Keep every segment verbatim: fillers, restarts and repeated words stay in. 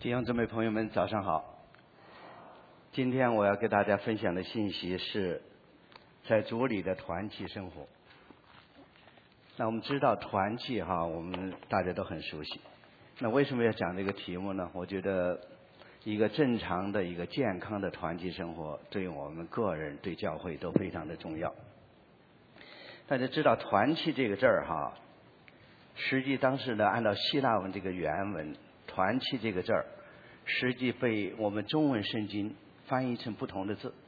弟兄姊妹朋友们早上好。今天我要给大家分享的信息是在主里的团契生活。那我们知道团契哈，我们大家都很熟悉。那为什么要讲这个题目呢？我觉得一个正常的一个健康的团契生活对我们个人对教会都非常的重要。大家知道团契这个字儿哈，实际当时呢按照希腊文这个原文，团契这个字儿实际被我们中文圣经翻译成不同的字。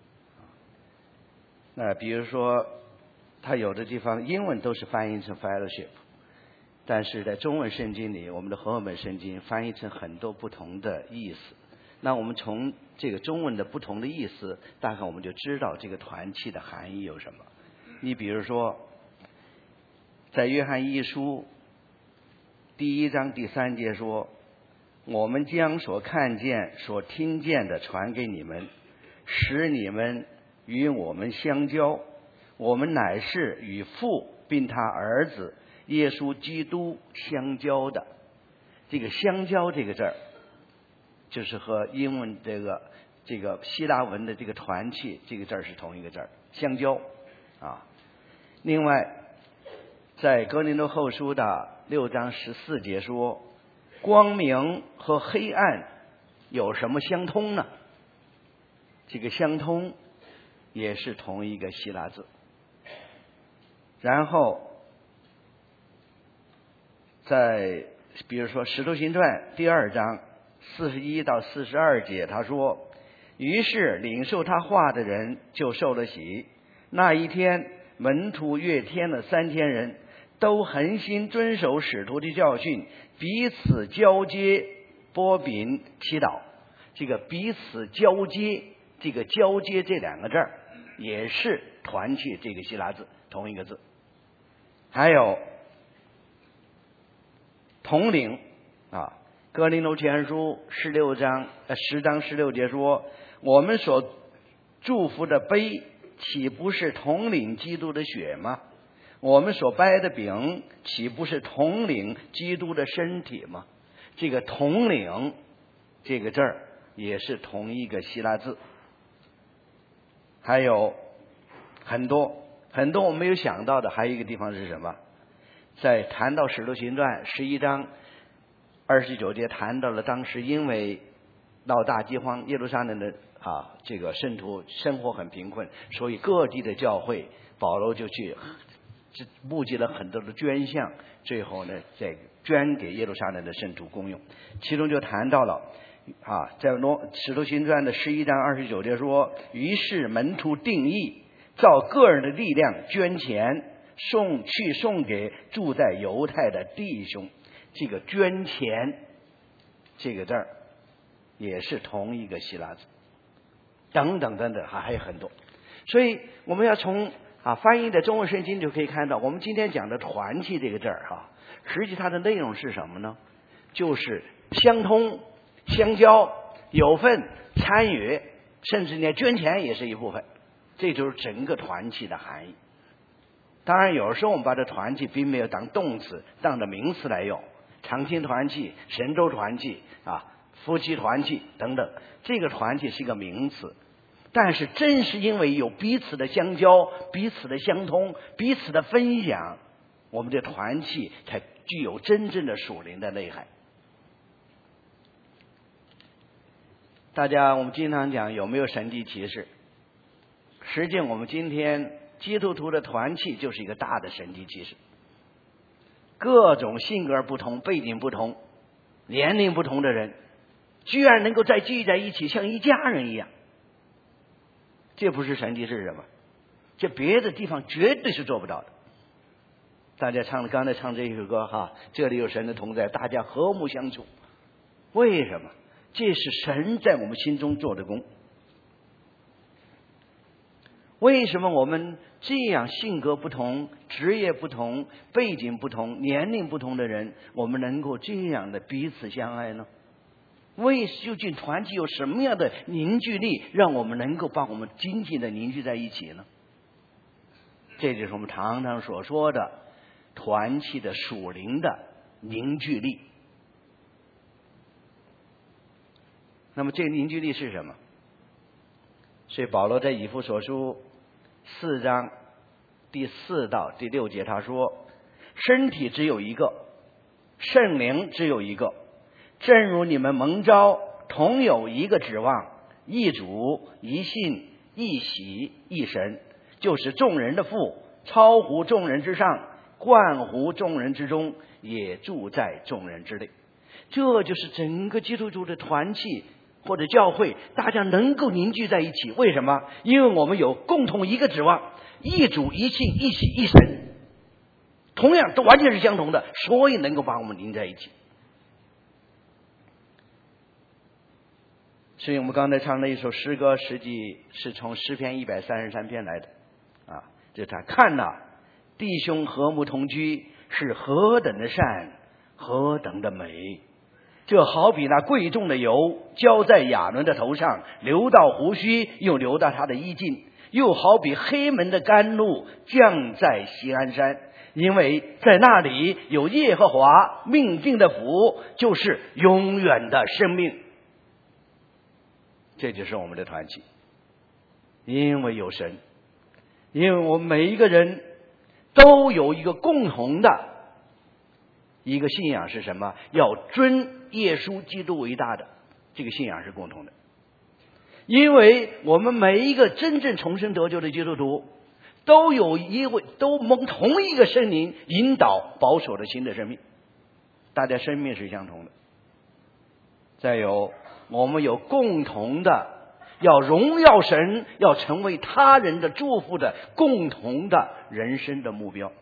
那比如说它有的地方英文都是翻译成 fellowship， 但是在中文圣经里，我们的和合本圣经翻译成很多不同的意思。那我们从这个中文的不同的意思，大概我们就知道这个团契的含义有什么。你比如说在约翰一书第一章第三节说，我们将所看见所听见的传给你们，使你们与我们相交，我们乃是与父并他儿子耶稣基督相交的。这个相交这个字儿就是和英文这个这个希腊文的这个团契这个字儿是同一个字儿，相交啊。另外在哥林多后书的六章十四节说，光明和黑暗有什么相通呢？这个相通也是同一个希腊字。然后在比如说使徒行传第二章四十一到四十二节，他说，于是领受他话的人就受了洗。那一天门徒约添了三千人，都恒心遵守使徒的教训，彼此交接擘饼祈祷。这个彼此交接，这个交接这两个字儿也是团契这个希腊字，同一个字。还有统领啊，哥林多前书十六章呃十章十六节说，我们所祝福的杯岂不是统领基督的血吗？我们所掰的饼岂不是统领基督的身体吗？这个统领这个字儿也是同一个希腊字。还有很多很多我没有想到的，还有一个地方是什么？在谈到使徒行传十一章二十九节，谈到了当时因为闹大饥荒，耶路撒冷的啊这个圣徒生活很贫困，所以各地的教会保罗就去募集了很多的捐项，最后呢再捐给耶路撒冷的圣徒公用。其中就谈到了啊，在罗使徒行传的十一章二十九节说，于是门徒定义照个人的力量捐钱送去送给住在犹太的弟兄。这个捐钱这个字儿也是同一个希腊字，等等等等，还还有很多。所以我们要从啊翻译的中文圣经就可以看到，我们今天讲的团契这个字儿哈，实际它的内容是什么呢？就是相通、相交、有份、参与，甚至连捐钱也是一部分。这就是整个团契的含义。当然有时候我们把这团契并没有当动词，当着名词来用，长青团契、神州团契啊、夫妻团契等等，这个团契是一个名词。但是正是因为有彼此的相交、彼此的相通、彼此的分享，我们的团契才具有真正的属灵的内涵。大家我们经常讲有没有神迹奇事，实际我们今天基督徒的团契就是一个大的神迹奇事。各种性格不同、背景不同、年龄不同的人，居然能够再聚在一起，像一家人一样。这不是神迹是什么？这别的地方绝对是做不到的。大家唱的刚才唱这一首歌哈，这里有神的同在，大家和睦相处。为什么？这是神在我们心中做的工。为什么我们这样性格不同、职业不同、背景不同、年龄不同的人，我们能够这样的彼此相爱呢？为究竟团契有什么样的凝聚力，让我们能够把我们紧紧的凝聚在一起呢？这就是我们常常所说的团契的属灵的凝聚力。 那么这个凝聚力是什么？所以保罗在以弗所书四章第四到第六节他说，身体只有一个，圣灵只有一个，正如你们蒙召同有一个指望，一主一信一喜一神，就是众人的父，超乎众人之上，冠乎众人之中，也住在众人之内。这就是整个基督徒的团契或者教会，大家能够凝聚在一起。为什么？因为我们有共同一个指望，一主一信一喜一神，同样都完全是相同的，所以能够把我们凝在一起。所以我们刚才唱的一首诗歌，实际是从诗篇一百三十三篇来的啊。就他看呐、啊，弟兄和睦同居是何等的善，何等的美。这好比那贵重的油浇在亚伦的头上，流到胡须，又流到他的衣襟，又好比黑门的甘露降在锡安山，因为在那里有耶和华命定的福，就是永远的生命。这就是我们的团契，因为有神，因为我们每一个人都有一个共同的一个信仰是什么？要尊耶稣基督为大的，这个信仰是共同的。因为我们每一个真正重生得救的基督徒，都有一位都蒙同一个圣灵引导保守的新的生命，大家生命是相同的。再有，我们有共同的要荣耀神，要成为他人的祝福的共同的人生的目标。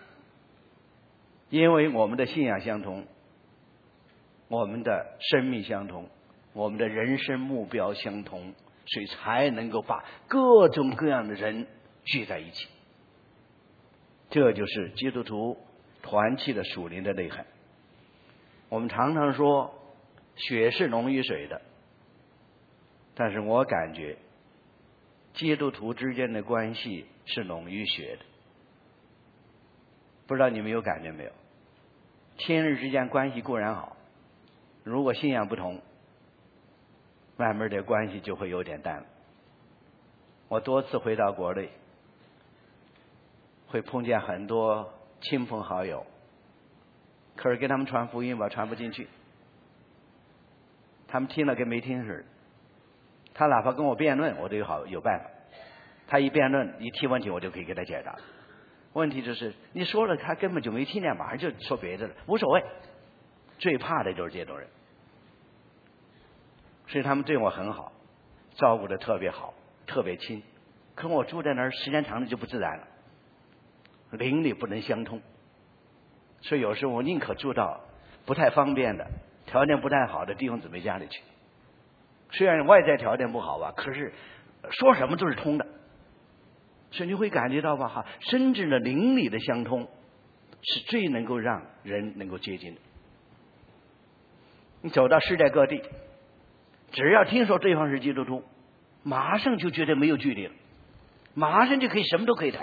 因为我们的信仰相同，我们的生命相同，我们的人生目标相同，所以才能够把各种各样的人聚在一起。这就是基督徒团契的属灵的内涵。我们常常说血是浓于水的，但是我感觉基督徒之间的关系是浓于血的。不知道你们有感觉没有？亲人之间关系固然好，如果信仰不同，慢慢的关系就会有点淡了。我多次回到国内，会碰见很多亲朋好友，可是给他们传福音吧，传不进去。他们听了跟没听似的。他哪怕跟我辩论，我都有好有办法。他一辩论一提问题，我就可以给他解答。问题就是你说了他根本就没听见，马上就说别的了，无所谓。最怕的就是这种人，所以他们对我很好，照顾的特别好，特别亲。可我住在那儿时间长了就不自然了，邻里不能相通。所以有时候我宁可住到不太方便的、条件不太好的弟兄姊妹家里去。虽然外在条件不好吧，可是说什么都是通的。所以你会感觉到吧，哈，真正的邻里的相通是最能够让人能够接近的。你走到世界各地，只要听说对方是基督徒，马上就觉得没有距离了，马上就可以什么都可以谈。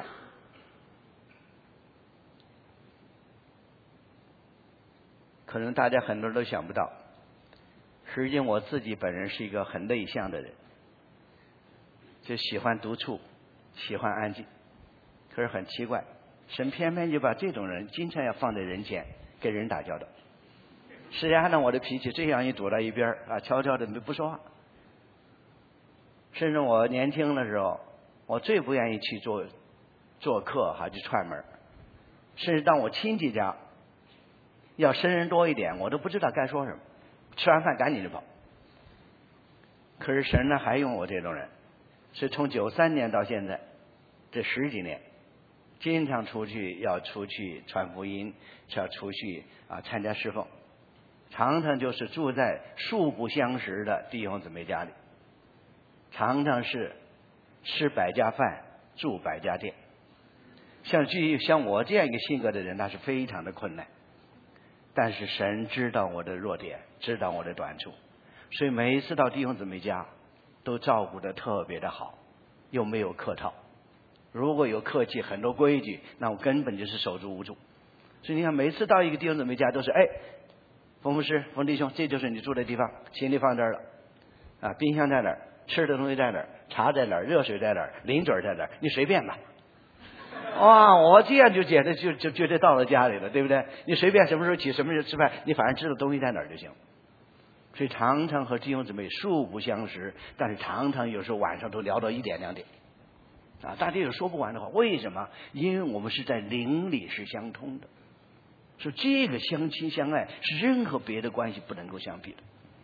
可能大家很多人都想不到，实际上我自己本人是一个很内向的人，就喜欢独处，喜欢安静。可是很奇怪，神偏偏就把这种人经常要放在人前跟人打交道。实际上呢，我的脾气这样一躲到一边啊，悄悄的不说话。甚至我年轻的时候，我最不愿意去做做客哈，去串门。甚至当我亲戚家要生人多一点，我都不知道该说什么，吃完饭赶紧就跑。可是神呢，还用我这种人，是从九三年到现在这十几年，经常出去要出去传福音，要出去啊参加侍奉，常常就是住在素不相识的弟兄姊妹家里，常常是吃百家饭，住百家店。像具像我这样一个性格的人，那是非常的困难。但是神知道我的弱点，知道我的短处，所以每一次到弟兄姊妹家，都照顾得特别的好，又没有客套。如果有客气，很多规矩，那我根本就是手足无助。所以你看，每次到一个弟兄姊妹家，都是哎，冯牧师、冯弟兄，这就是你住的地方，行李放这儿了。 啊，冰箱在哪儿，吃的东西在哪儿，茶在哪儿，热水在哪儿，零嘴在哪儿，你随便吧。哇，我这样就简直就就觉得到了家里了，对不对？你随便什么时候起，什么时候吃饭，你反正知道东西在哪儿就行。所以常常和弟兄姊妹素不相识，但是常常有时候晚上都聊到一点两点，啊，大家有说不完的话。为什么？因为我们是在灵里是相通的，所以这个相亲相爱是任何别的关系不能够相比的。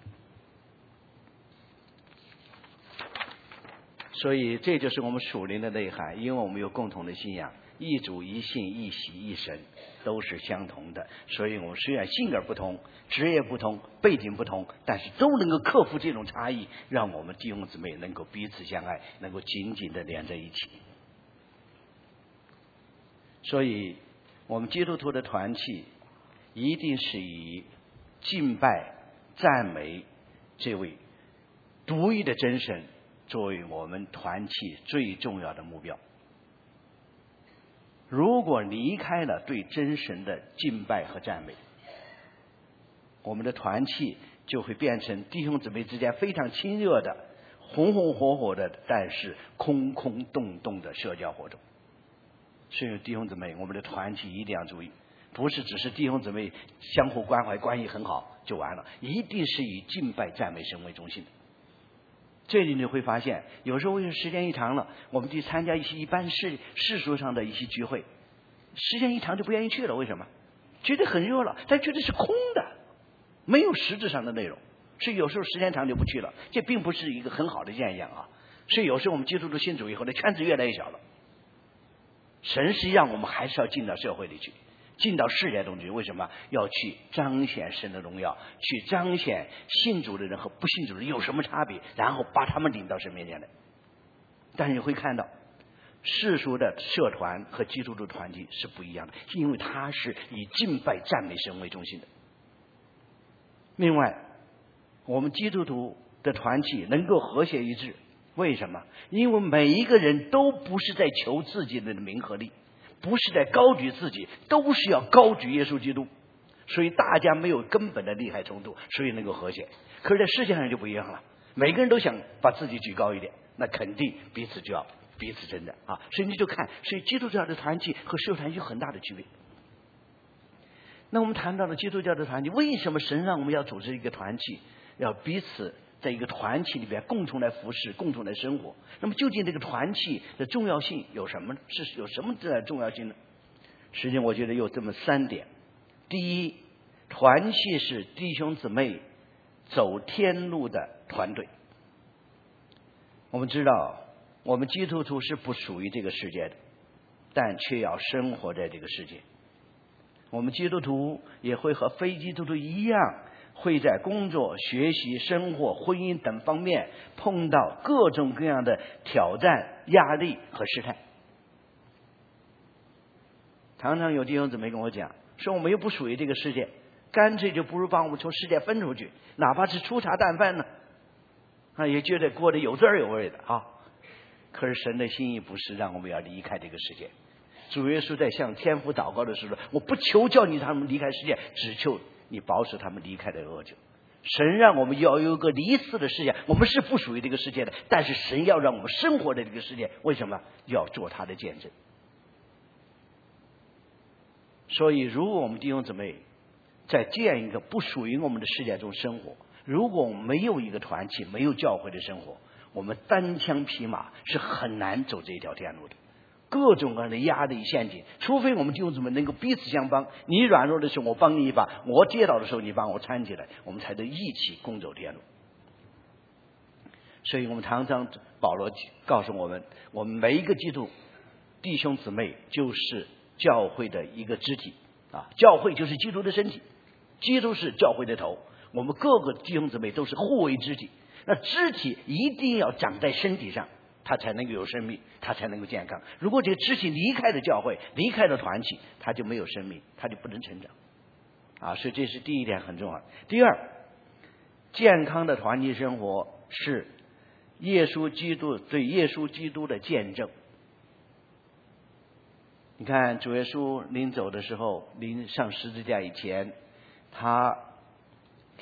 所以这就是我们属灵的内涵，因为我们有共同的信仰，一主一信一喜一神，都是相同的。所以我们虽然性格不同，职业不同，背景不同，但是都能够克服这种差异，让我们弟兄姊妹能够彼此相爱，能够紧紧的连在一起。所以我们基督徒的团契一定是以敬拜赞美这位独一的真神作为我们团契最重要的目标。如果离开了对真神的敬拜和赞美，我们的团契就会变成弟兄姊妹之间非常亲热的、红红火火的，但是空空洞洞的社交活动。所以弟兄姊妹，我们的团契一定要注意，不是只是弟兄姊妹相互关怀，关系很好就完了，一定是以敬拜赞美神为中心的。这里你会发现，有时候因为时间一长了，我们去参加一些一般世世俗上的一些聚会，时间一长就不愿意去了。为什么？觉得很热了，但觉得是空的，没有实质上的内容。所以有时候时间长就不去了，这并不是一个很好的现象啊。所以有时候我们接触到信主以后，那圈子越来越小了。神实际上我们还是要进到社会里去，进到世界中去。为什么？要去彰显神的荣耀，去彰显信主的人和不信主的人有什么差别，然后把他们领到神面前来。但是你会看到世俗的社团和基督徒团体是不一样的，因为它是以敬拜赞美神为中心的。另外，我们基督徒的团体能够和谐一致，为什么？因为每一个人都不是在求自己的名和利，不是在高举自己，都是要高举耶稣基督，所以大家没有根本的利害冲突，所以能够和谐。可是在世界上就不一样了，每个人都想把自己举高一点，那肯定彼此就要彼此争的啊。所以你就看，所以基督教的团体和社会团体有很大的区别。那我们谈到了基督教的团体，为什么神让我们要组织一个团体，要彼此在一个团体里边共同来服侍，共同来生活？那么究竟这个团体的重要性有什么？是有什么的重要性呢？实际上我觉得有这么三点。第一，团体是弟兄姊妹走天路的团队。我们知道我们基督徒是不属于这个世界的，但却要生活在这个世界。我们基督徒也会和非基督徒一样，会在工作、学习、生活、婚姻等方面碰到各种各样的挑战、压力和试探。常常有弟兄姊妹跟我讲，说我们又不属于这个世界，干脆就不如把我们从世界分出去，哪怕是粗茶淡饭呢，啊，也觉得过得有滋儿有味的啊。可是神的心意不是让我们要离开这个世界。主耶稣在向天父祷告的时候，我不求叫你他们离开世界，只求你保守他们离开的恶者。神让我们要有一个离世的世界，我们是不属于这个世界的，但是神要让我们生活在这个世界，为什么？要做他的见证。所以如果我们弟兄姊妹在这样一个不属于我们的世界中生活，如果我们没有一个团体，没有教会的生活，我们单枪匹马是很难走这一条天路的。各种各样的压力陷阱，除非我们弟兄姊妹能够彼此相帮，你软弱的时候我帮你一把，我跌倒的时候你帮我搀起来，我们才能一起共走天路。所以我们常常保罗告诉我们，我们每一个基督弟兄姊妹就是教会的一个肢体啊，教会就是基督的身体，基督是教会的头，我们各个弟兄姊妹都是互为肢体。那肢体一定要长在身体上，它才能够有生命，它才能够健康。如果这个肢体离开了教会，离开了团体，它就没有生命，它就不能成长啊。所以这是第一点很重要。第二，健康的团体生活是耶稣基督对耶稣基督的见证。你看主耶稣临走的时候，临上十字架以前，他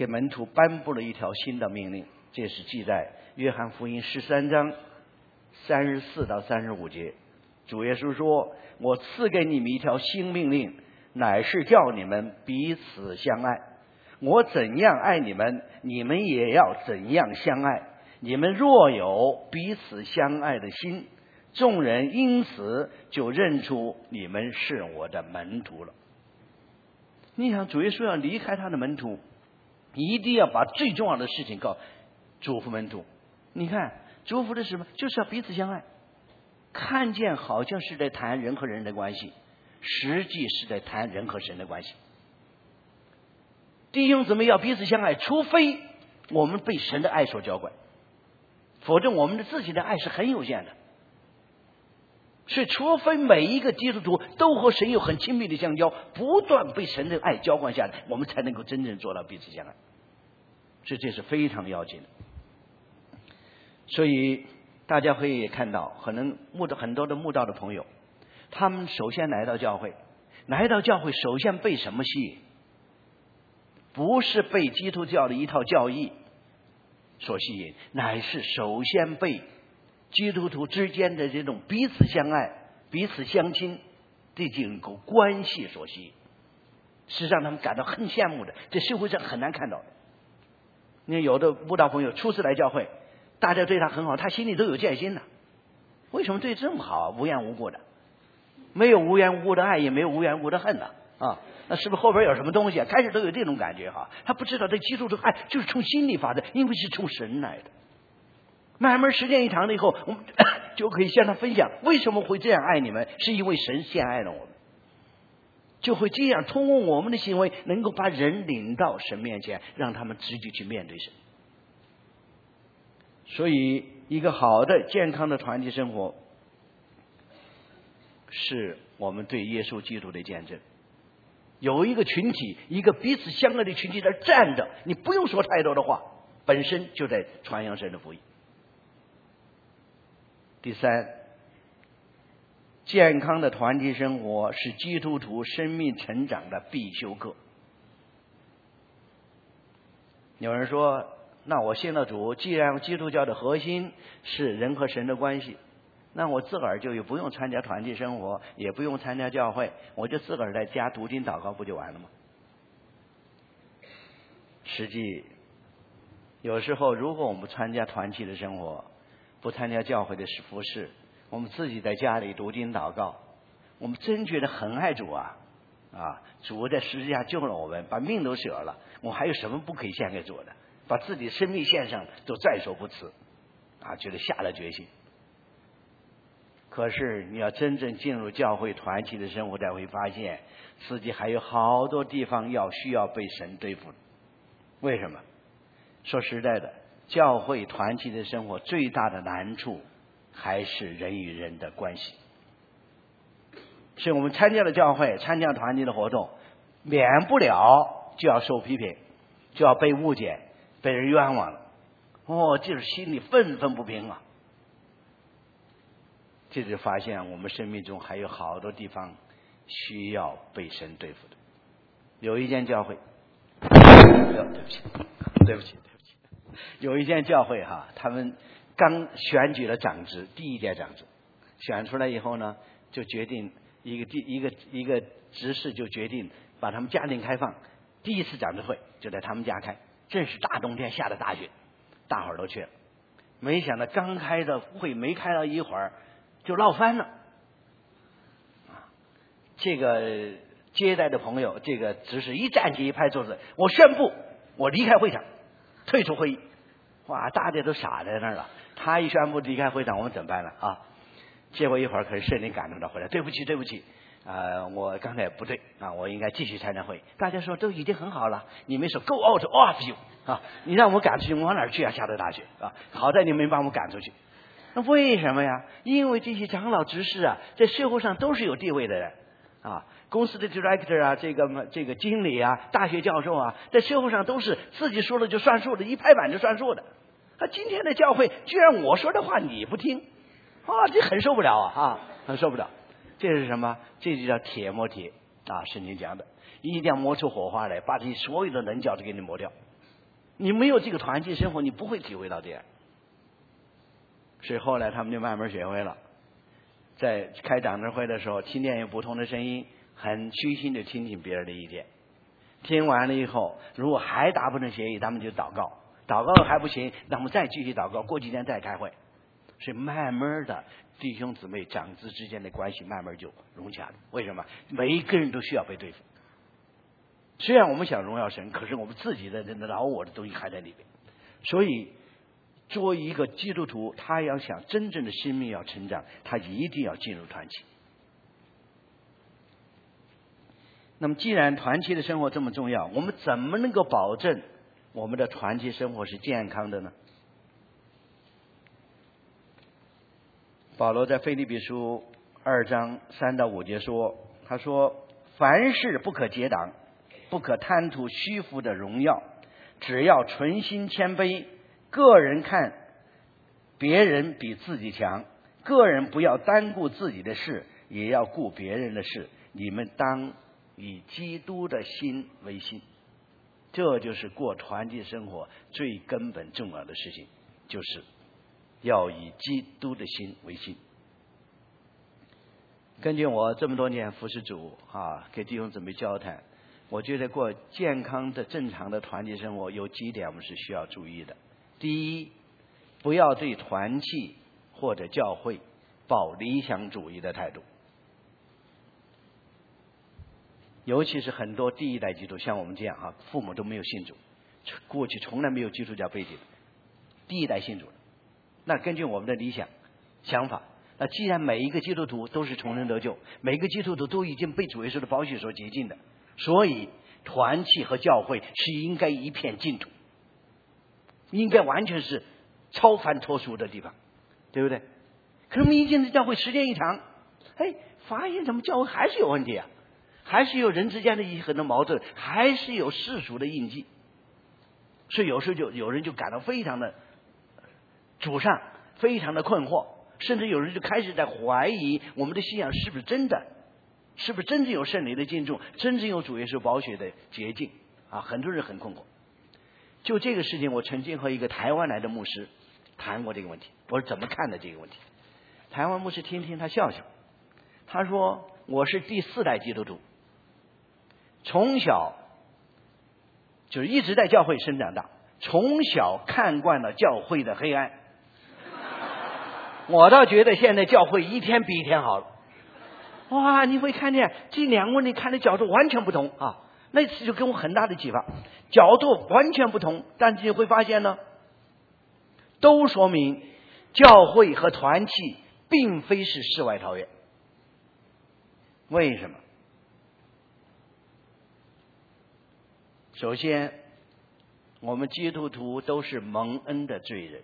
给门徒颁布了一条新的命令，这是记在约翰福音十三章三十四到三十五节。主耶稣说：“我赐给你们一条新命令，乃是叫你们彼此相爱。我怎样爱你们，你们也要怎样相爱。你们若有彼此相爱的心，众人因此就认出你们是我的门徒了。”你想，主耶稣要离开他的门徒，一定要把最重要的事情告嘱咐门徒。你看，嘱咐的是什么？就是要彼此相爱。看见好像是在谈人和人的关系，实际是在谈人和神的关系。弟兄姊妹要彼此相爱，除非我们被神的爱所浇灌，否则我们的自己的爱是很有限的。所以除非每一个基督徒都和神有很亲密的相交，不断被神的爱浇灌下来，我们才能够真正做到彼此相爱。所以这是非常要紧的。所以大家可以看到，可能慕道很多的慕道的朋友，他们首先来到教会，来到教会首先被什么吸引？不是被基督教的一套教义所吸引，乃是首先被基督徒之间的这种彼此相爱、彼此相亲这种关系所吸引，是让他们感到很羡慕的，这社会上很难看到的。你看有的慕道朋友初次来教会，大家对他很好，他心里都有戒心的。为什么对这么好？无缘无故的，没有无缘无故的爱，也没有无缘无故的恨呢？啊，那是不是后边有什么东西啊？开始都有这种感觉哈，他不知道这基督的爱就是从心里发的，因为是从神来的。慢慢时间一长了以后，我们就可以向他分享为什么会这样爱你们，是因为神先爱了我们，就会这样通过我们的行为能够把人领到神面前，让他们直接去面对神。所以一个好的健康的团体生活是我们对耶稣基督的见证。有一个群体，一个彼此相爱的群体在站着，你不用说太多的话，本身就在传扬神的福音。第三，健康的团体生活是基督徒生命成长的必修课。有人说，那我信了主，既然基督教的核心是人和神的关系，那我自个儿就也不用参加团体生活，也不用参加教会，我就自个儿在家读经祷告不就完了吗？实际有时候如果我们参加团体的生活，不参加教会的服事，我们自己在家里读经祷告，我们真觉得很爱主啊！啊，主在十字架救了我们，把命都舍了，我还有什么不可以献给主的？把自己的生命献上都在所不辞啊！觉得下了决心。可是你要真正进入教会团体的生活，才会发现自己还有好多地方要需要被神对付。为什么？说实在的，教会团体的生活最大的难处还是人与人的关系。所以我们参加了教会，参加团体的活动，免不了就要受批评，就要被误解，被人冤枉了。哦，就是心里愤愤不平啊！这就发现我们生命中还有好多地方需要被神对付的。有一间教会，对不起，对不起。有一间教会哈，他们刚选举了长执，第一届长执选出来以后呢，就决定一个第一个一个执事就决定把他们家庭开放，第一次长执会就在他们家开，正是大冬天下的大雪，大伙儿都去了。没想到刚开的会没开到一会儿就闹翻了啊！这个接待的朋友，这个执事一站起一拍桌子，我宣布我离开会场，退出会议。哇，大家都傻在那儿了。他一宣布离开会场，我们怎么办呢？啊，结果一会儿可是圣灵感动他回来，对不起，对不起，呃，我刚才不对啊，我应该继续参加会。大家说都已经很好了，你们说 go out of you 啊，你让我赶出去，我往哪儿去啊？下了大雪啊，好在你没把我赶出去。那为什么呀？因为这些长老执事啊，在社会上都是有地位的人啊。公司的 director 啊，这个这个经理啊，大学教授啊，在社会上都是自己说了就算数的，一拍板就算数的。啊，今天的教会居然我说的话你不听，啊，这很受不了啊，啊，很受不了。这是什么？这就叫铁磨铁啊，圣经讲的，一定要磨出火花来，把这所有的棱角都给你磨掉。 你没有这个团契生活，你不会体会到这样。所以后来他们就慢慢学会了，在开长执会的时候，听见有不同的声音，很虚心的听听别人的意见。听完了以后，如果还达不成协议，他们就祷告，祷告还不行，那么再继续祷告，过几天再开会。所以慢慢的，弟兄姊妹长子之间的关系慢慢就融洽了。为什么？每一个人都需要被对付。虽然我们想荣耀神，可是我们自己的老我的东西还在里面。所以作为一个基督徒，他要想真正的生命要成长，他一定要进入团契。那么既然团契的生活这么重要，我们怎么能够保证我们的团契生活是健康的呢？保罗在腓立比书二章三到五节说，他说凡事不可结党，不可贪图虚浮的荣耀，只要存心谦卑，个人看别人比自己强，个人不要单顾自己的事，也要顾别人的事，你们当以基督的心为心。这就是过团契生活最根本重要的事情，就是要以基督的心为心。根据我这么多年服侍主啊，给弟兄姊妹交谈，我觉得过健康的正常的团契生活有几点我们是需要注意的。第一，不要对团契或者教会抱理想主义的态度，尤其是很多第一代基督徒，像我们这样啊，父母都没有信主，过去从来没有基督教背景，第一代信主，那根据我们的理想想法，那既然每一个基督徒都是重生得救，每一个基督徒都已经被主耶稣的宝血所洁净的，所以团契和教会是应该一片净土，应该完全是超凡脱俗的地方，对不对？可是我们一进教会时间一长，哎，发现怎么教会还是有问题啊，还是有人之间的一些很多矛盾，还是有世俗的印记，所以有时候就有人就感到非常的沮丧，非常的困惑，甚至有人就开始在怀疑我们的信仰是不是真的，是不是真正有圣灵的敬重，真正有主耶稣宝血的洁净啊！很多人很困惑。就这个事情，我曾经和一个台湾来的牧师谈过这个问题，我是怎么看的这个问题。台湾牧师听听他笑笑，他说我是第四代基督徒，从小就是一直在教会生长大，从小看惯了教会的黑暗，我倒觉得现在教会一天比一天好了。哇，你会看见这两个问题看的角度完全不同啊！那次就给我很大的启发，角度完全不同，但是你会发现呢，都说明教会和团契并非是世外桃源。为什么？首先，我们基督徒都是蒙恩的罪人，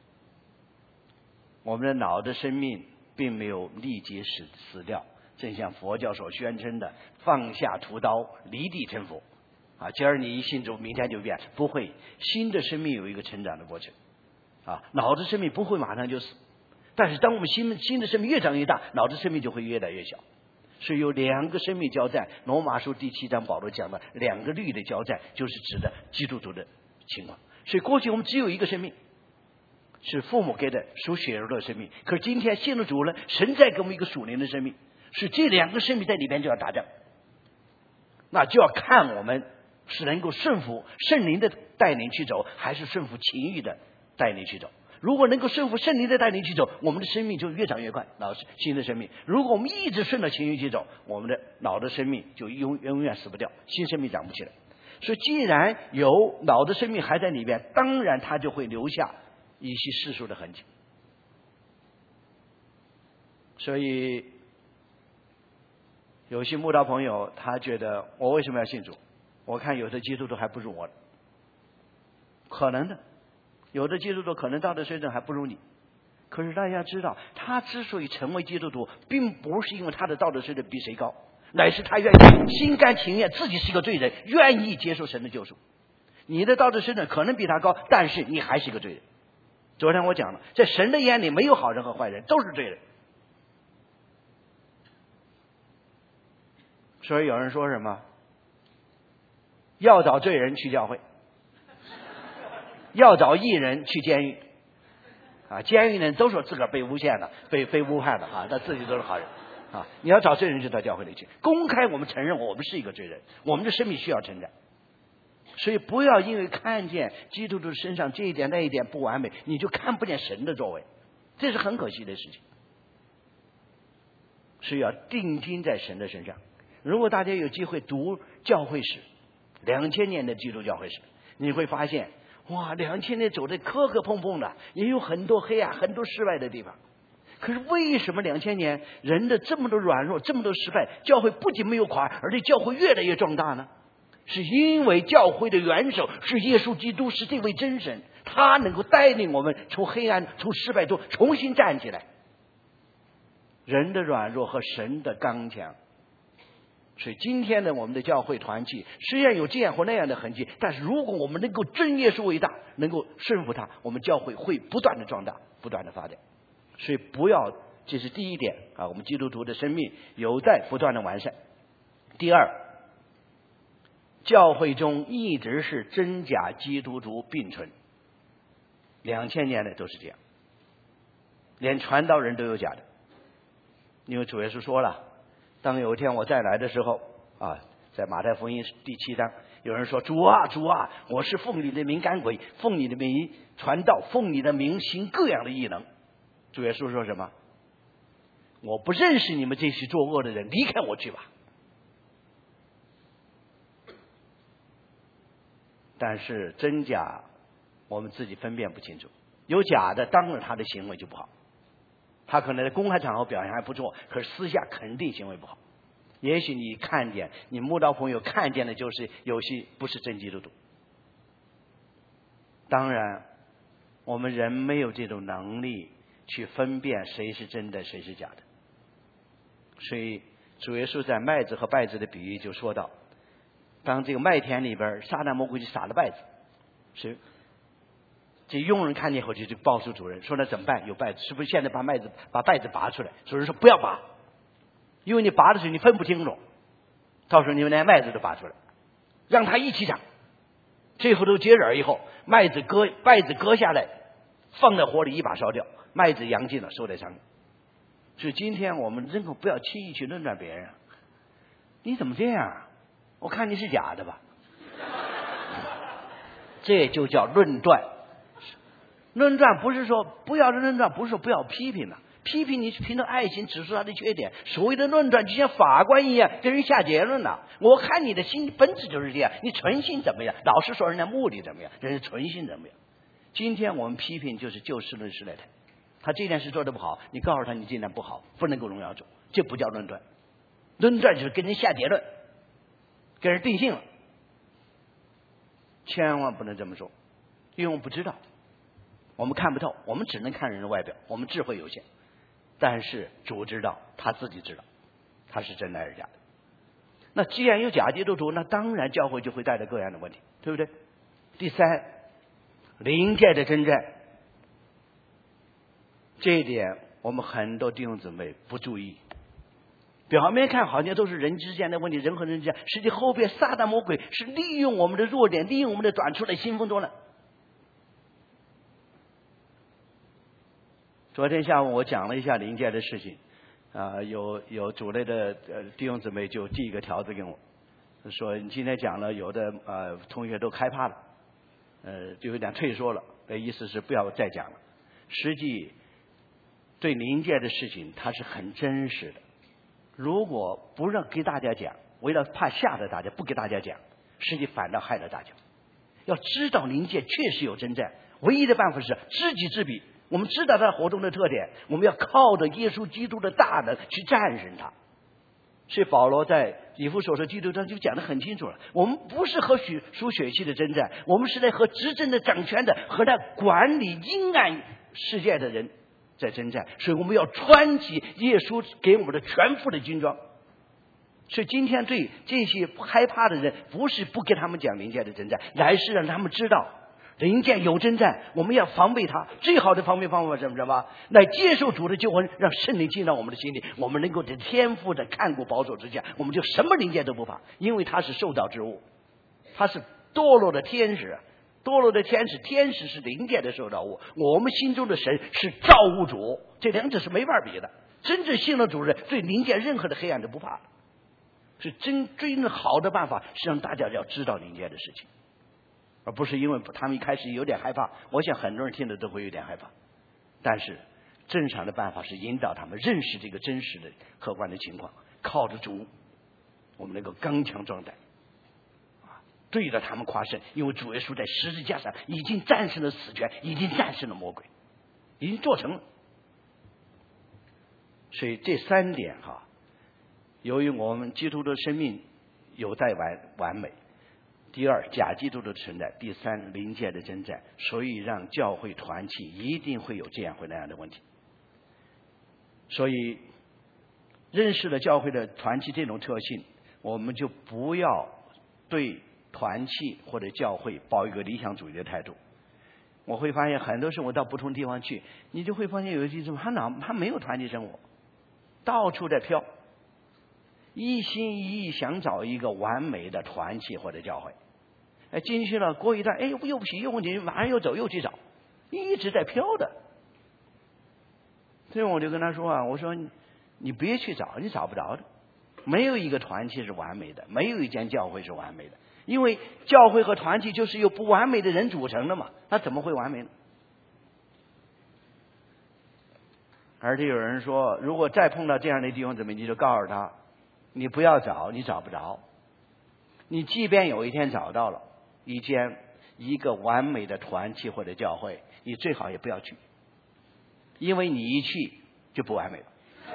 我们的脑的生命并没有立即死死掉，正像佛教所宣称的放下屠刀，离地成佛啊！今儿你一信主，明天就变，不会。新的生命有一个成长的过程啊，脑的生命不会马上就死，但是当我们新新的生命越长越大，脑的生命就会越来越小。所以有两个生命交战，罗马书第七章保罗讲的两个律的交战，就是指的基督徒的情况。所以过去我们只有一个生命，是父母给的属血肉的生命，可是今天信了主了，神在给我们一个属灵的生命，是这两个生命在里边就要打仗，那就要看我们是能够顺服圣灵的带领去走，还是顺服情欲的带领去走。如果能够顺服圣灵的带领去走，我们的生命就越长越快，脑新的生命。如果我们一直顺着情欲去走，我们的脑的生命就永永远死不掉，新生命长不起来。所以既然有脑的生命还在里边，当然它就会留下一些世俗的痕迹。所以有些慕道朋友他觉得我为什么要信主？我看有的基督徒还不如我，可能的，有的基督徒可能道德水准还不如你。可是大家知道，他之所以成为基督徒，并不是因为他的道德水准比谁高，乃是他愿意心甘情愿，自己是个罪人，愿意接受神的救赎。你的道德水准可能比他高，但是你还是个罪人。昨天我讲了，在神的眼里没有好人和坏人，都是罪人。所以有人说什么要找罪人去教会， 要找艺人去监狱啊，监狱人都说自个儿被诬陷的，被被诬害的啊，他自己都是好人啊。你要找罪人就到教会里去，公开我们承认我们是一个罪人，我们的生命需要承认。所以不要因为看见基督徒身上这一点那一点不完美，你就看不见神的作为，这是很可惜的事情。是要定睛在神的身上。如果大家有机会读教会史，两千年的基督教会史，你会发现，哇，两千年走的磕磕碰碰的，也有很多黑暗、很多失败的地方。可是为什么两千年人的这么多软弱、这么多失败，教会不仅没有垮，而且教会越来越壮大呢？是因为教会的元首是耶稣基督，是这位真神，他能够带领我们从黑暗、从失败中重新站起来。人的软弱和神的刚强，所以今天的我们的教会团契虽然有这样或那样的痕迹，但是如果我们能够真耶稣为大，能够顺服他，我们教会会不断的壮大，不断的发展。所以不要，这是第一点啊，我们基督徒的生命有待不断的完善。第二，教会中一直是真假基督徒并存，两千年来都是这样，连传道人都有假的。因为主耶稣说了，当有一天我再来的时候啊，在马太福音第七章，有人说主啊主啊，我是奉你的名赶鬼，奉你的名传道，奉你的名行各样的异能。主耶稣说什么？我不认识你们这些作恶的人，离开我去吧。但是真假我们自己分辨不清楚，有假的当然他的行为就不好，他可能在公开场合表现还不错，可是私下肯定行为不好。也许你看见，你慕道朋友看见的就是有些不是真基督徒。当然我们人没有这种能力去分辨谁是真的谁是假的，所以主耶稣在麦子和稗子的比喻就说到，当这个麦田里边撒旦魔鬼就撒了稗子，是这佣人看见后就就告诉主人说，那怎么办？有稗子，是不是现在把麦子把稗子拔出来？主人说不要拔，因为你拔的时候你分不清楚，到时候你们连麦子都拔出来，让它一起长，最后都结籽以后，麦子割稗子割下来放在火里一把烧掉，麦子扬尽了收在上面。所以今天我们真的不要轻易去论断别人，你怎么这样？我看你是假的吧？这就叫论断。论断不是说不要论断，不是说不要批评的，批评你凭着爱心指出他的缺点。所谓的论断就像法官一样跟人下结论了，我看你的心本质就是这样，你存心怎么样？老是说人家目的怎么样，人家存心怎么样？今天我们批评就是就事论事来谈，他这件事做得不好，你告诉他你这件不好，不能够荣耀主，这不叫论断。论断就是跟人下结论，跟人定性了，千万不能这么说，因为我们不知道，我们看不透，我们只能看人的外表，我们智慧有限。但是主知道，他自己知道他是真的还是假的。那既然有假基督徒，那当然教会就会带来各样的问题，对不对？第三，灵界的征战，这一点我们很多弟兄姊妹不注意。表面看好像都是人之间的问题，人和人之间，实际后边撒旦魔鬼是利用我们的弱点，利用我们的短处来兴风作浪。昨天下午我讲了一下灵界的事情，啊、呃，有有主内的呃弟兄姊妹就寄一个条子给我，说你今天讲了，有的呃同学都害怕了，呃就有点退缩了，的意思是不要再讲了。实际对灵界的事情它是很真实的，如果不让给大家讲，为了怕吓着大家不给大家讲，实际反倒害了大家。要知道灵界确实有征战，唯一的办法是知己知彼。我们知道它活动的特点，我们要靠着耶稣基督的大能去战胜它。所以保罗在以弗所说基督章就讲得很清楚了，我们不是和血属血气的征战，我们是在和执政的掌权的和那管理阴暗世界的人在征战。所以我们要穿起耶稣给我们的全副的军装。所以今天对这些害怕的人，不是不给他们讲灵界的征战，乃是让他们知道灵界有征战，我们要防备它。最好的防备方法是什么？什么？来接受主的救恩，让圣灵进到我们的心里，我们能够在天父的看顾保守之下，我们就什么灵界都不怕，因为他是受造之物，他是堕落的天使， 堕落的天使，天使是灵界的受造物，我们心中的神是造物主，这两者是没法比的。真正信了主人，对灵界任何的黑暗都不怕。是真真正好的办法是让大家要知道灵界的事情，而不是因为他们一开始有点害怕。我想很多人听了都会有点害怕，但是正常的办法是引导他们认识这个真实的客观的情况，靠着主我们能够刚强壮胆啊，对着他们夸胜，因为主耶稣在十字架上已经战胜了死权，已经战胜了魔鬼，已经做成了。所以这三点哈，由于我们基督的生命有待完完美，第二假基督的存在，第三灵界的征战，所以让教会团契一定会有这样或那样的问题。所以认识了教会的团契这种特性，我们就不要对团契或者教会抱一个理想主义的态度。我会发现很多时候我到不同地方去，你就会发现有一些人他哪他没有团契生活，到处在飘，一心一意想找一个完美的团契或者教会，哎，进去了过一段，哎，又不行又问题，马上又走又去找，一直在飘的。所以我就跟他说啊，我说你别去找，你找不着的，没有一个团契是完美的，没有一间教会是完美的，因为教会和团契就是由不完美的人组成的嘛，那怎么会完美呢？而且有人说，如果再碰到这样的地方怎么，你就告诉他，你不要找，你找不着。你即便有一天找到了一间一个完美的团契或者教会，你最好也不要去，因为你一去就不完美了。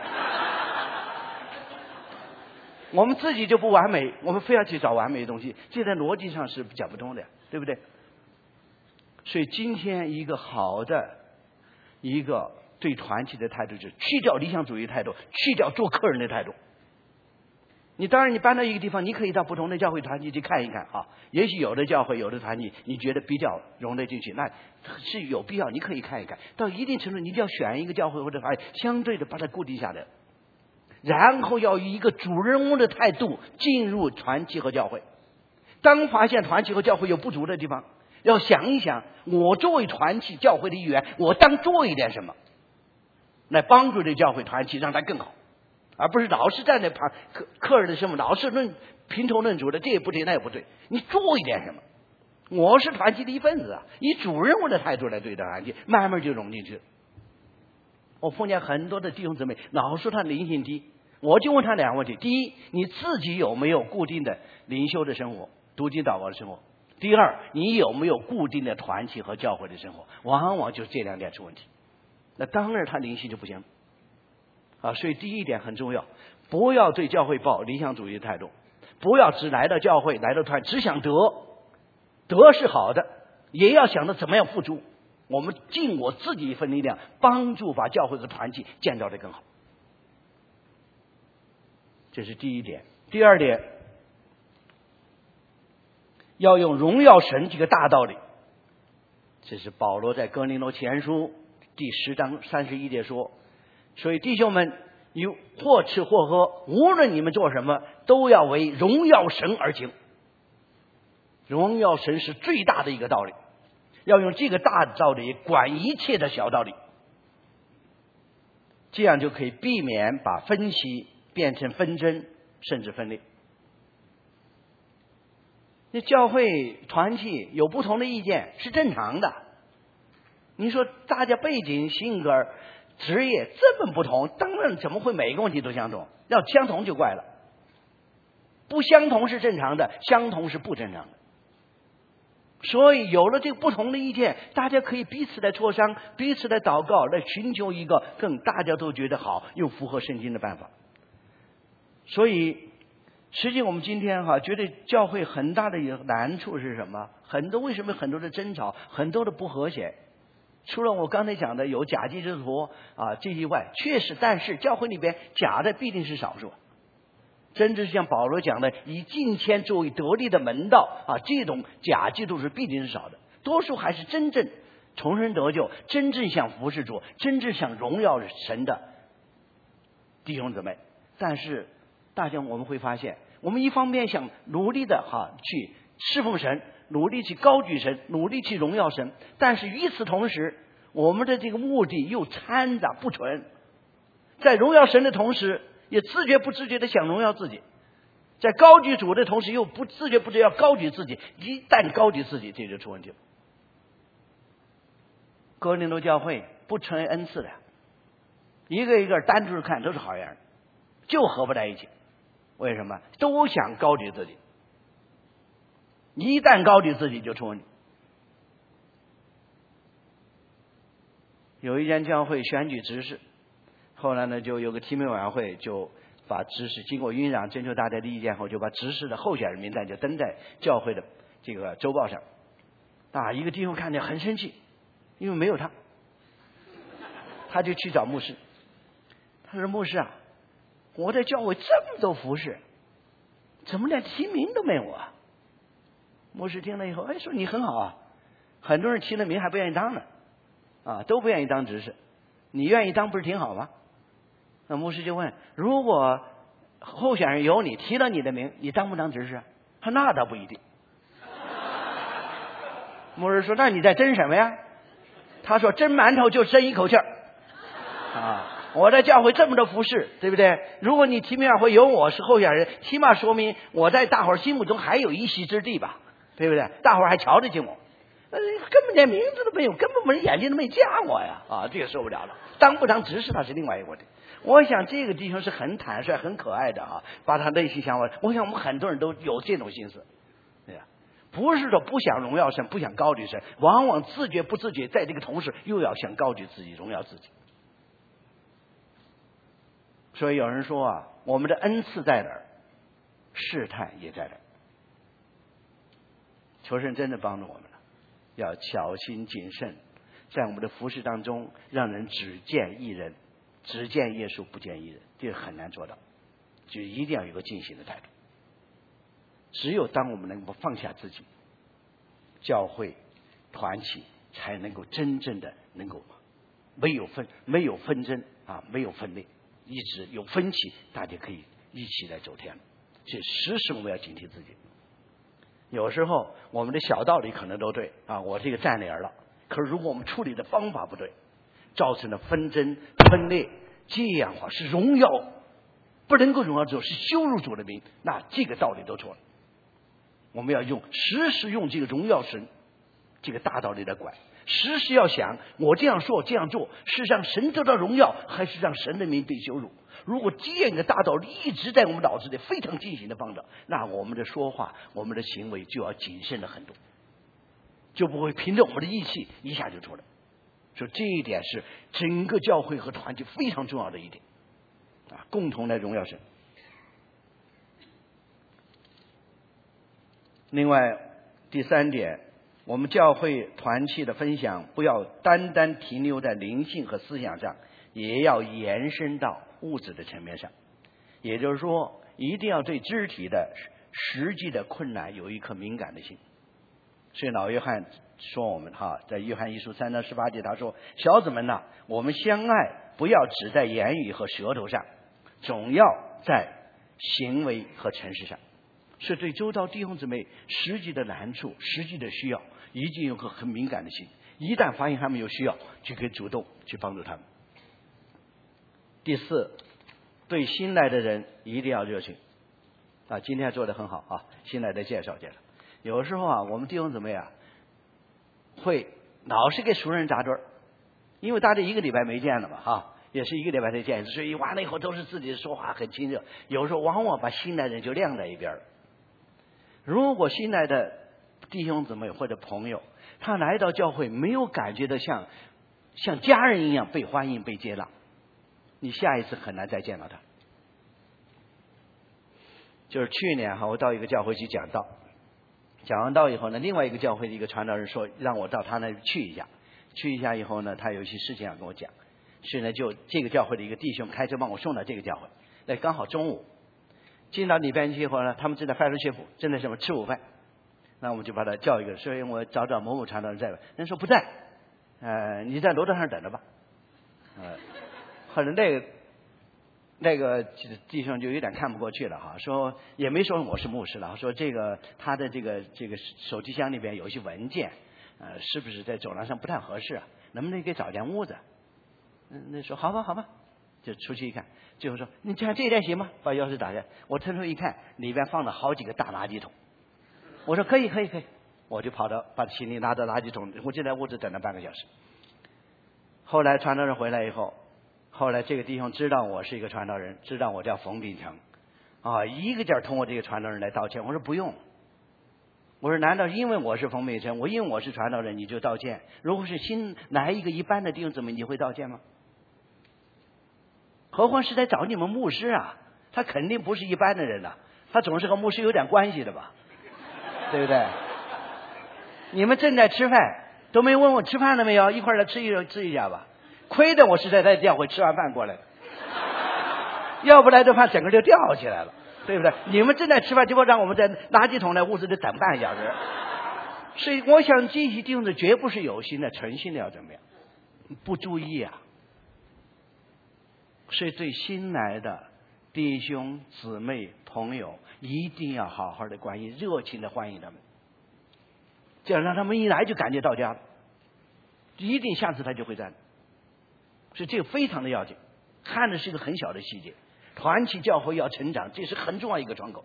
我们自己就不完美，我们非要去找完美的东西，这在逻辑上是讲不通的，对不对？所以今天一个好的一个对团契的态度，就是去掉理想主义态度，去掉做客人的态度。你当然你搬到一个地方，你可以到不同的教会团契去看一看啊。也许有的教会有的团契你觉得比较融得进去，那是有必要你可以看一看。到一定程度你就要选一个教会或者团契，相对的把它固定下来，然后要以一个主人翁的态度进入团契和教会。当发现团契和教会有不足的地方，要想一想，我作为团契教会的一员，我当做一点什么来帮助这教会团契让它更好，而不是老是站在旁客客人的身份，老是论评头论足的，这也不对那也不对。你做一点什么，我是团契的一份子啊，以主人翁的态度来对待团契，慢慢就融进去。我碰见很多的弟兄姊妹老说他灵性低，我就问他两个问题：第一，你自己有没有固定的灵修的生活，读经祷告的生活？第二，你有没有固定的团契和教会的生活？往往就是这两点出问题，那当然他灵性就不行啊。所以第一点很重要，不要对教会抱理想主义的态度，不要只来到教会来到团只想得，得是好的，也要想着怎么样付出，我们尽我自己一份力量，帮助把教会和团契建造得更好。这是第一点。第二点，要用荣耀神这个大道理，这是保罗在哥林多前书第十章三十一节说，所以弟兄们，你或吃或喝，无论你们做什么，都要为荣耀神而行。荣耀神是最大的一个道理，要用这个大道理管一切的小道理，这样就可以避免把分歧变成纷争，甚至分裂。那教会团契有不同的意见是正常的，你说大家背景、性格、职业这么不同，当然怎么会每个问题都相同？要相同就怪了。不相同是正常的，相同是不正常的。所以有了这个不同的意见，大家可以彼此来磋商，彼此来祷告，来寻求一个更大家都觉得好又符合圣经的办法。所以实际我们今天哈觉得教会很大的难处是什么？很多为什么很多的争吵，很多的不和谐？除了我刚才讲的有假基督徒啊这以外，确实，但是教会里边假的必定是少数。真正像保罗讲的，以敬虔作为得力的门道啊，这种假基督徒必定是少的，多数还是真正重生得救，真正想服侍主，真正想荣耀神的弟兄姊妹。但是大家我们会发现，我们一方面想努力的哈去侍奉神， 努力去高举神，努力去荣耀神。但是与此同时，我们的这个目的又掺杂不纯，在荣耀神的同时，也自觉不自觉的想荣耀自己。在高举主的同时，又不自觉不觉要高举自己。一旦高举自己，这就出问题了。哥林多教会不成恩赐的，一个一个单独看都是好样，就合不在一起。为什么？都想高举自己。一旦高举自己，就出问题。有一间教会选举执事，后来呢，就有个提名委员会就把执事经过酝酿征求大家的意见后，就把执事的候选人名单就登在教会的这个周报上。啊，一个弟兄看见很生气，因为没有他，他就去找牧师。他说：“牧师啊，我在教会这么多服侍，怎么连提名都没有啊？”牧师听了以后，哎，说你很好啊，很多人提了名还不愿意当呢，啊，都不愿意当执事，你愿意当不是挺好吗？那牧师就问：如果候选人有你提了你的名，你当不当执事？他那倒不一定。牧师说：那你在争什么呀？他说：争馒头就争一口气儿啊！我在教会这么多服侍，对不对？如果你提名委员会有我是候选人，起码说明我在大伙儿心目中还有一席之地吧，对不对？大伙儿还瞧得起我。呃，根本连名字都没有，根本没人眼睛都没见我呀！啊，这个受不了了。当不当执事那是另外一个问题。我想这个弟兄是很坦率、很可爱的啊，把他内心想法，我想我们很多人都有这种心思，对呀，不是说不想荣耀神，不想高举神，往往自觉不自觉，在这个同时又要想高举自己、荣耀自己。所以有人说啊，我们的恩赐在哪儿，试探也在哪儿。求神真的帮助我们了，要小心谨慎，在我们的服事当中，让人只见一人，只见耶稣不见一人，这个很难做到，就一定要有个尽心的态度。只有当我们能够放下自己，教会团体才能够真正的能够没有分没有纷争啊，没有分裂，一直有分歧，大家可以一起来走天路。所以时时我们要警惕自己。有时候我们的小道理可能都对啊，我这个占理儿了，可是如果我们处理的方法不对，造成了纷争分裂，这样的话是荣耀不能够荣耀主，是羞辱主的名，那这个道理都错了。我们要用时时用这个荣耀神这个大道理来管，时时要想我这样说这样做是让神得到荣耀，还是让神的名被羞辱。如果这样一个大道理一直在我们脑子里非常进行的放着，那我们的说话我们的行为就要谨慎了很多，就不会凭着我们的义气一下就出来。所以这一点是整个教会和团体非常重要的一点啊，共同来荣耀神。另外第三点，我们教会团契的分享不要单单停留在灵性和思想上，也要延伸到物质的层面上。也就是说，一定要对肢体的实际的困难有一颗敏感的心。所以老约翰说我们哈，在约翰一书三章十八节，他说：小子们呐，我们相爱不要只在言语和舌头上，总要在行为和诚实上。是对周遭弟兄姊妹实际的难处、实际的需要，一定有个很敏感的心。一旦发现他们有需要，就可以主动去帮助他们。第四，对新来的人一定要热情啊！今天做得很好啊，新来的介绍介绍。有时候啊，我们弟兄姊妹啊，会老是给熟人扎堆儿，因为大家一个礼拜没见了嘛，哈，也是一个礼拜才见一次，所以完了以后都是自己说话很亲热，有时候往往把新来的人就晾在一边了。如果新来的弟兄姊妹或者朋友，他来到教会没有感觉到像像家人一样被欢迎被接纳，你下一次很难再见到他。就是去年哈，我到一个教会去讲道，讲完道以后呢，另外一个教会的一个传道人说让我到他那里去一下，去一下以后呢，他有一些事情要跟我讲，所以呢，就这个教会的一个弟兄开车帮我送到这个教会，那刚好中午进到里边去以后呢，他们正在派出学府，正在什么吃午饭，那我们就把他叫一个，所以我找找某某传道人在吧，人说不在，呃，你在楼道上等着吧，呃，后来那个那个弟兄就有点看不过去了哈，说也没说我是牧师了，说这个他的这个这个手提箱里边有一些文件，呃，是不是在走廊上不太合适啊？能不能给找间屋子？嗯，那说好吧好吧，就出去一看，最后说你看这一间行吗？把钥匙打开，我伸出一看，里边放了好几个大垃圾桶。我说可以可以可以，我就跑到把行李拿到垃圾桶，我就在屋子等了半个小时。后来传道人回来以后。后来这个弟兄知道我是一个传道人，知道我叫冯秉成，啊，一个劲儿通过这个传道人来道歉。我说不用，我说难道因为我是冯秉成，我因为我是传道人你就道歉？如果是新来一个一般的弟兄姊妹，你会道歉吗？何况是在找你们牧师啊，他肯定不是一般的人呐、啊，他总是和牧师有点关系的吧，对不对？你们正在吃饭，都没问我吃饭了没有，一块儿来吃一吃一下吧。亏得我是在在教会吃完饭过来的，要不然的话整个就吊起来了，对不对？你们正在吃饭，结果让我们在垃圾桶在屋子里等半个小时。所以我想这些弟兄绝不是有心的、诚心的要怎么样，不注意啊。所以对新来的弟兄姊妹朋友，一定要好好的关心，热情的欢迎他们，这样让他们一来就感觉到家了，一定下次他就会在。所以这个非常的要紧，看的是一个很小的细节。团契教会要成长，这是很重要一个窗口。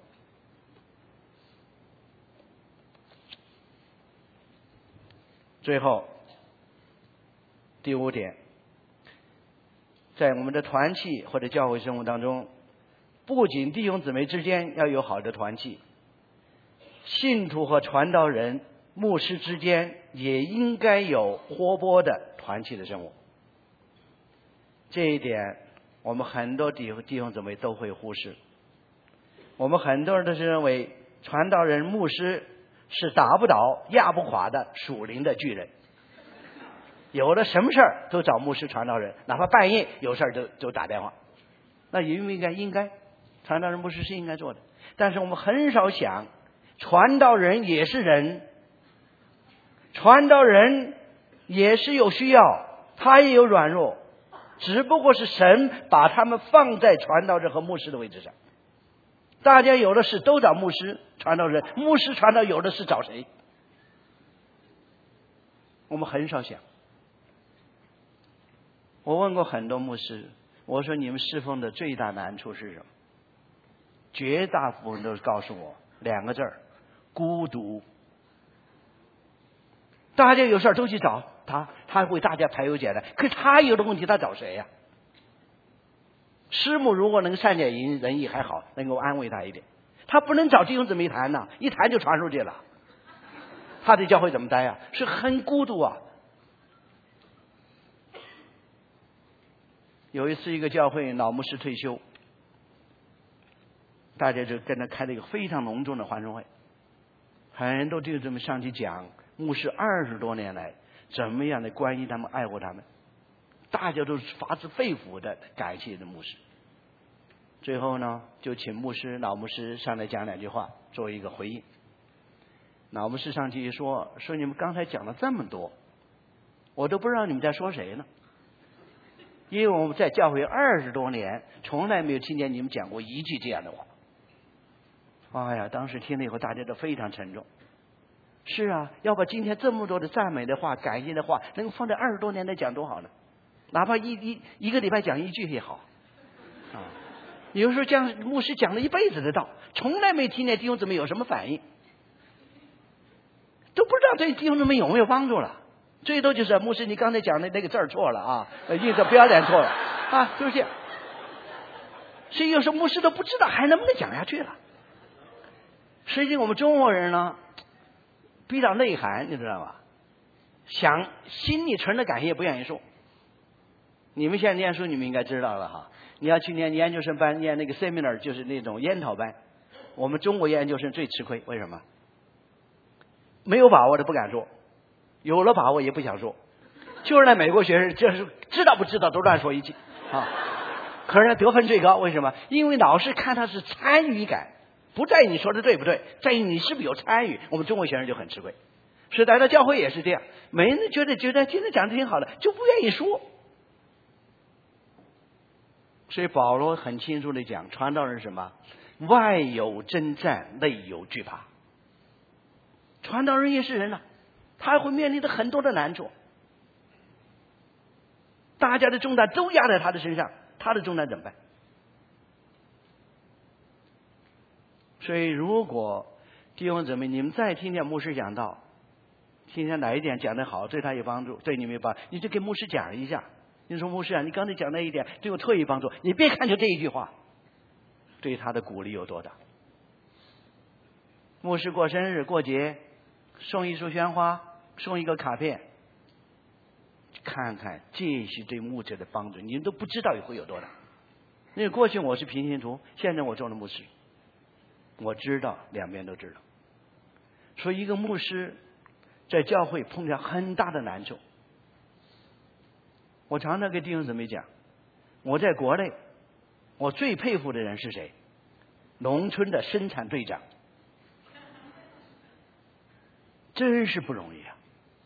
最后第五点，在我们的团契或者教会生活当中，不仅弟兄姊妹之间要有好的团契，信徒和传道人、牧师之间也应该有活泼的团契的生活。这一点我们很多弟弟兄姊妹都会忽视。我们很多人都是认为传道人、牧师是打不倒、压不垮的属灵的巨人，有了什么事儿都找牧师、传道人，哪怕半夜有事儿就就打电话。那也应该应该，传道人、牧师是应该做的。但是我们很少想，传道人也是人，传道人也是有需要，他也有软弱。只不过是神把他们放在传道人和牧师的位置上，大家有的事都找牧师传道人，牧师传道有的事找谁？我们很少想。我问过很多牧师，我说你们侍奉的最大难处是什么？绝大部分都是告诉我两个字儿：孤独。大家有事都去找他，他为大家排忧解难。可是他有的问题，他找谁呀、啊？师母如果能善解人意还好，能够安慰他一点。他不能找弟兄姊妹谈呐，一谈就传出去了。他的教会怎么待啊？是很孤独啊。有一次，一个教会老牧师退休，大家就跟他开了一个非常隆重的欢送会，很多弟兄姊妹上去讲牧师二十多年来怎么样的关心他们、爱护他们，大家都是发自肺腑的感谢的牧师。最后呢，就请牧师老牧师上来讲两句话，做一个回应。老牧师上去一说，说你们刚才讲了这么多，我都不知道你们在说谁呢。因为我们在教会二十多年，从来没有听见你们讲过一句这样的话。哎呀，当时听了以后，大家都非常沉重。是啊，要把今天这么多的赞美的话、感谢的话，能够放在二十多年来讲多好呢？哪怕一一一个礼拜讲一句也好啊。有时候讲牧师讲了一辈子的道，从来没听见弟兄姊妹有什么反应，都不知道对弟兄姊妹有没有帮助了。最多就是牧师，你刚才讲的那个字儿错了啊，印色标点错了啊，就是这样。所以有时候牧师都不知道还能不能讲下去了。实际我们中国人呢，比较内涵，你知道吧？想心里存着感谢不愿意说。你们现在念书，你们应该知道了哈。你要去念研究生班，念那个 seminar， 就是那种研讨班。我们中国研究生最吃亏，为什么？没有把握的不敢说，有了把握也不想说。就是那美国学生，就是知道不知道都乱说一句啊。可是得分最高，为什么？因为老师看他是参与感，不在意你说的对不对，在意你是不是有参与。我们中国学生就很吃亏。所以来到教会也是这样，每人觉得觉得今天讲的挺好的，就不愿意说。 所以保罗很清楚的讲，传道人什么？外有征战，内有惧怕。传道人也是人啊，他会面临着很多的难处，大家的重担都压在他的身上，他的重担怎么办？所以如果弟兄姊妹，你们再听见牧师讲道，听见哪一点讲得好，对他有帮助，对你们有帮助，你就给牧师讲一下。你说牧师啊，你刚才讲那一点对我特有帮助，你别看就这一句话，对他的鼓励有多大。牧师过生日过节，送一束鲜花，送一个卡片，看看这些对牧者的帮助，你们都不知道会有多大。因为过去我是平信徒，现在我做了牧师，我知道，两边都知道。所以一个牧师在教会碰见很大的难处。我常常跟弟兄姊妹讲，我在国内我最佩服的人是谁？农村的生产队长，真是不容易啊！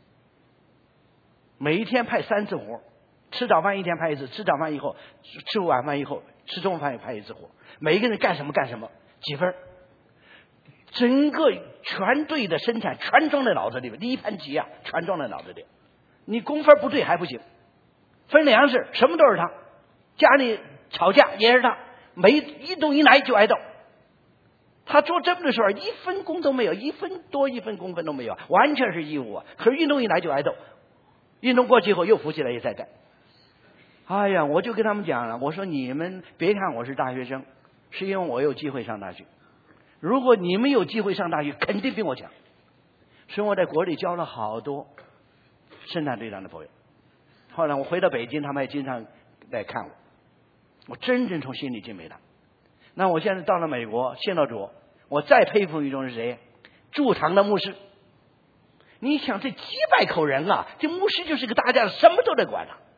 每一天派三次活，吃早饭一天派一次，吃早饭以后吃晚饭以后吃中午饭也派一次活，每一个人干什么干什么，几分，整个全队的生产全装在脑子里面，第一盘棋啊全装在脑子里，你工分不对还不行，分粮食什么都是他，家里吵架也是他，每一动一来就挨揍。他做这么的时候一分工都没有，一分多一分工分都没有，完全是义务啊。可是运动一来就挨揍，运动过去以后又扶起来也再干。哎呀，我就跟他们讲了，我说你们别看我是大学生，是因为我有机会上大学，如果你们有机会上大学肯定比我强。所以我在国里交了好多生产队长的朋友，后来我回到北京，他们还经常来看我，我真正从心里敬佩他。那我现在到了美国，信了主，我再佩服一种是谁？驻堂的牧师。你想这几百口人啊，这牧师就是个大家什么都得管他，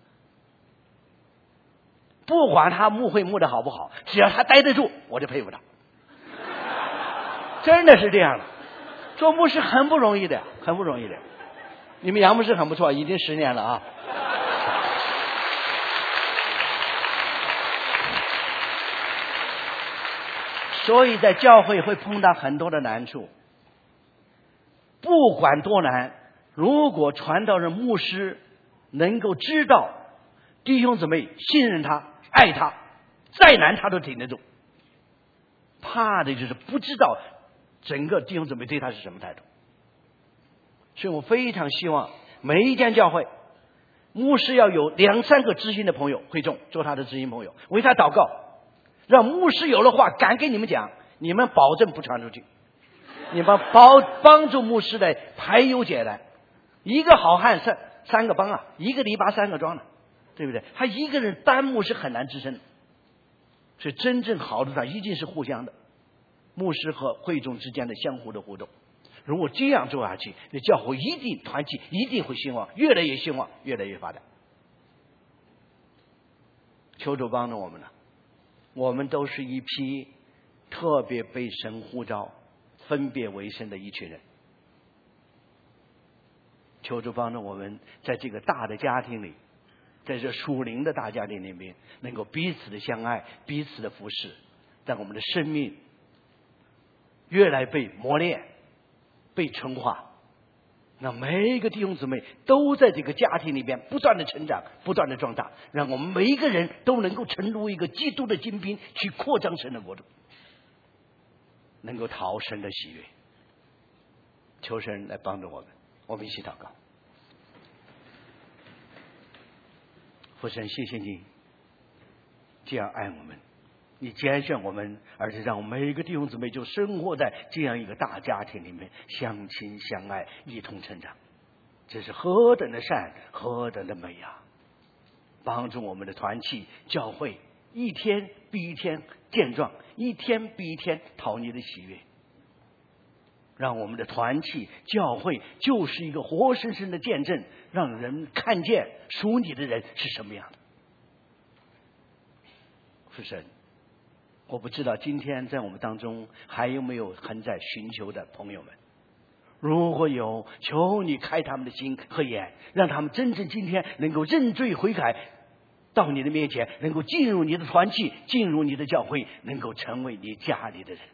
不管他牧会牧的好不好，只要他待得住，我就佩服他。真的是这样的，做牧师很不容易的，很不容易的。你们杨牧师很不错，已经十年了啊。所以在教会会碰到很多的难处，不管多难，如果传道人牧师能够知道弟兄姊妹信任他爱他，再难他都挺得住。怕的就是不知道整个弟兄姊妹对他是什么态度。所以我非常希望每一间教会牧师要有两三个知心的朋友会众，做他的知心朋友，为他祷告，让牧师有了话敢给你们讲，你们保证不传出去，你们帮帮助牧师来排忧解难。一个好汉三三个帮啊，一个篱笆三个桩了，对不对？他一个人单牧是很难支撑的。所以真正好的他一定是互相的，牧师和会众之间的相互的互动。如果这样做下去，那教会一定团结，一定会兴旺，越来越兴旺，越来越发展。求主帮助我们了，我们都是一批特别被神呼召分别为圣的一群人。求主帮助我们在这个大的家庭里，在这属灵的大家庭里面，能够彼此的相爱，彼此的服侍，让我们的生命越来被磨练，被纯化。那每一个弟兄姊妹都在这个家庭里边不断的成长，不断的壮大，让我们每一个人都能够成为一个基督的精兵，去扩张神的国度，能够讨神的喜悦。求神来帮助我们，我们一起祷告。父神，谢谢你这样爱我们，你拣选我们，而且让我们每一个弟兄姊妹就生活在这样一个大家庭里面，相亲相爱，一同成长。这是何等的善，何等的美啊！帮助我们的团契教会一天比一天健壮，一天比一天讨你的喜悦。让我们的团契教会就是一个活生生的见证，让人看见属你的人是什么样的。父神，我不知道今天在我们当中还有没有还在寻求的朋友们，如果有，求你开他们的心和眼，让他们真正今天能够认罪悔改， 到你的面前，能够进入你的团契，进入你的教会，能够成为你家里的人。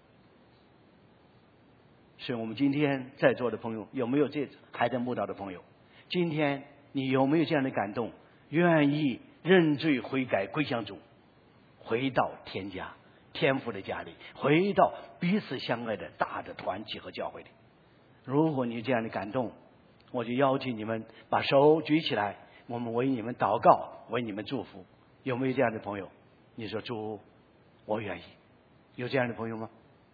所以我们今天在座的朋友，有没有这还在慕道的朋友？今天你有没有这样的感动，愿意认罪悔改归向主，回到天家天父的家里，回到彼此相爱的大的团体和教会里？如果你这样的感动，我就邀请你们把手举起来，我们为你们祷告，为你们祝福。有没有这样的朋友？你说主，我愿意。有这样的朋友吗？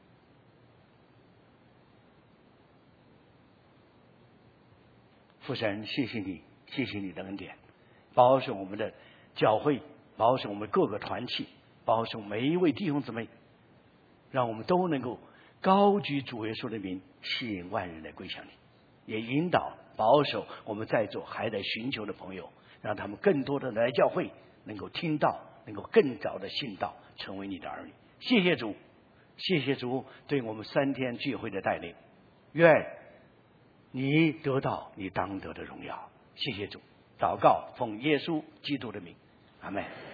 父神，谢谢你，谢谢你的恩典，保守我们的教会，保守我们各个团契，保守每一位弟兄姊妹，让我们都能够高举主耶稣的名，吸引万人来归向你，也引导保守我们在座还在寻求的朋友，让他们更多的来教会，能够听到，能够更早的信道，成为你的儿女。谢谢主，谢谢主对我们三天聚会的带领，愿你得到你当得的荣耀。谢谢主，祷告奉耶稣基督的名，阿们。